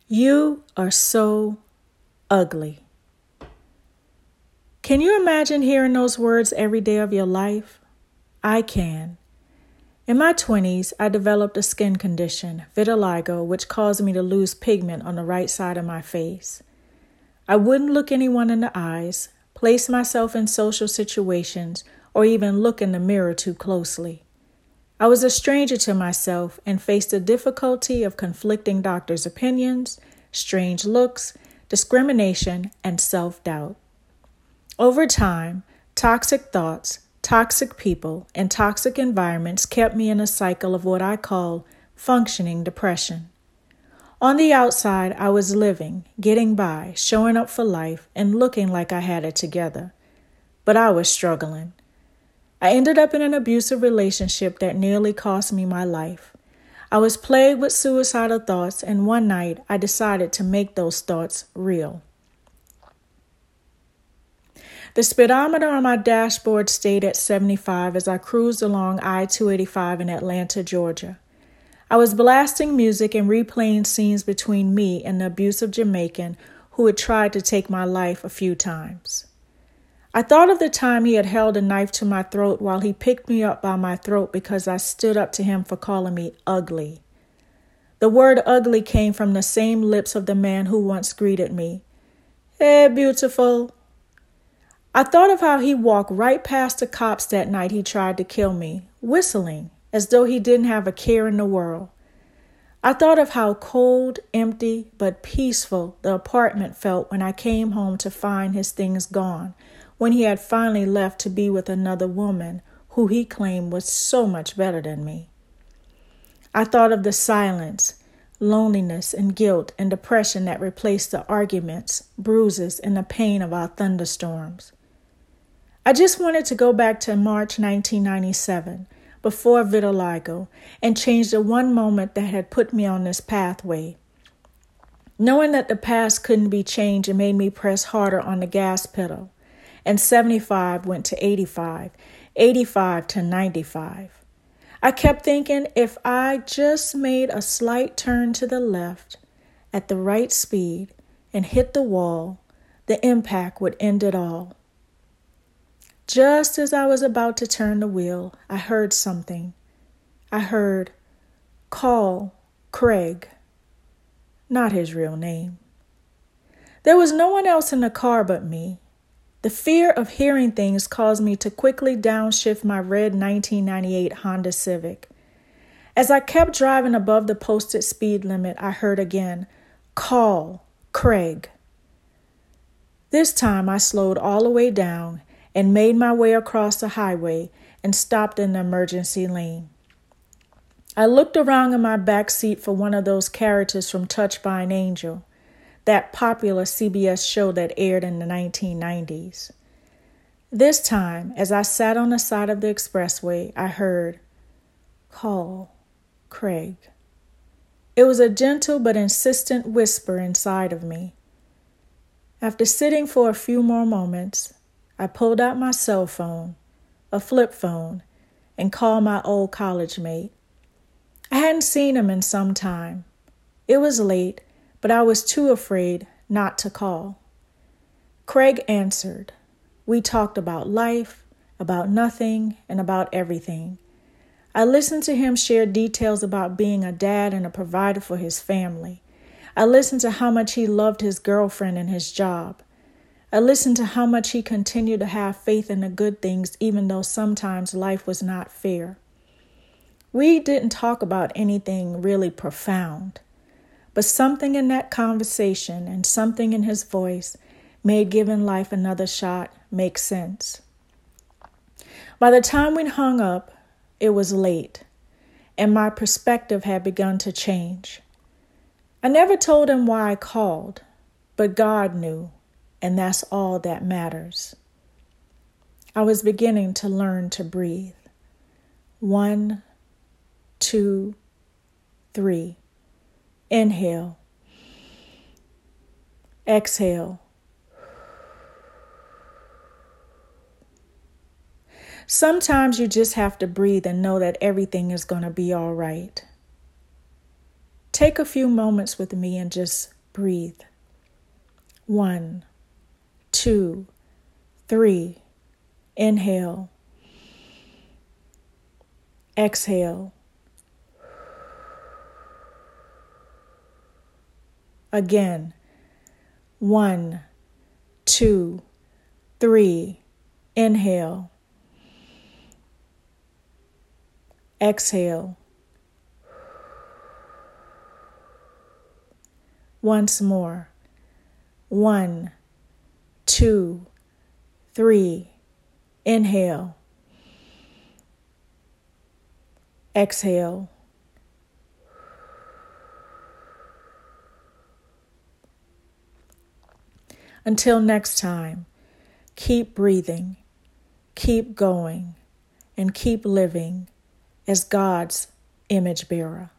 You are so ugly. Can you imagine hearing those words every day of your life? I can. In my 20s, I developed a skin condition, vitiligo, which caused me to lose pigment on the right side of my face. I wouldn't look anyone in the eyes, place myself in social situations, or even look in the mirror too closely. I was a stranger to myself and faced the difficulty of conflicting doctors' opinions, strange looks, discrimination, and self-doubt. Over time, toxic thoughts, toxic people, and toxic environments kept me in a cycle of what I call functioning depression. On the outside, I was living, getting by, showing up for life, and looking like I had it together. But I was struggling. I ended up in an abusive relationship that nearly cost me my life. I was plagued with suicidal thoughts, and one night I decided to make those thoughts real. The speedometer on my dashboard stayed at 75 as I cruised along I-285 in Atlanta, Georgia. I was blasting music and replaying scenes between me and the abusive Jamaican who had tried to take my life a few times. I thought of the time he had held a knife to my throat while he picked me up by my throat because I stood up to him for calling me ugly. The word ugly came from the same lips of the man who once greeted me. Hey, beautiful. I thought of how he walked right past the cops that night he tried to kill me, whistling, as though he didn't have a care in the world. I thought of how cold, empty, but peaceful the apartment felt when I came home to find his things gone, when he had finally left to be with another woman who he claimed was so much better than me. I thought of the silence, loneliness, and guilt and depression that replaced the arguments, bruises, and the pain of our thunderstorms. I just wanted to go back to March 1997, before vitiligo, and change the one moment that had put me on this pathway. Knowing that the past couldn't be changed, it made me press harder on the gas pedal. And 75 went to 85, 85 to 95. I kept thinking if I just made a slight turn to the left at the right speed and hit the wall, the impact would end it all. Just as I was about to turn the wheel, I heard something. I heard, "Call Craig." Not his real name. There was no one else in the car but me. The fear of hearing things caused me to quickly downshift my red 1998 Honda Civic. As I kept driving above the posted speed limit, I heard again, "Call Craig." This time I slowed all the way down and made my way across the highway and stopped in the emergency lane. I looked around in my back seat for one of those characters from Touched by an Angel, that popular CBS show that aired in the 1990s. This time, as I sat on the side of the expressway, I heard, "Call Craig." It was a gentle but insistent whisper inside of me. After sitting for a few more moments, I pulled out my cell phone, a flip phone, and called my old college mate. I hadn't seen him in some time. It was late, but I was too afraid not to call. Craig answered. We talked about life, about nothing, and about everything. I listened to him share details about being a dad and a provider for his family. I listened to how much he loved his girlfriend and his job. I listened to how much he continued to have faith in the good things, even though sometimes life was not fair. We didn't talk about anything really profound, but something in that conversation and something in his voice made giving life another shot make sense. By the time we hung up, it was late, and my perspective had begun to change. I never told him why I called, but God knew. And that's all that matters. I was beginning to learn to breathe. 1, 2, 3. Inhale. Exhale. Sometimes you just have to breathe and know that everything is going to be all right. Take a few moments with me and just breathe. 1, 2, 3. Inhale. Exhale. Again. 1, 2, 3. Inhale. Exhale. Once more. 1, 2, 3. Inhale. Exhale. Until next time, keep breathing, keep going, and keep living as God's image bearer.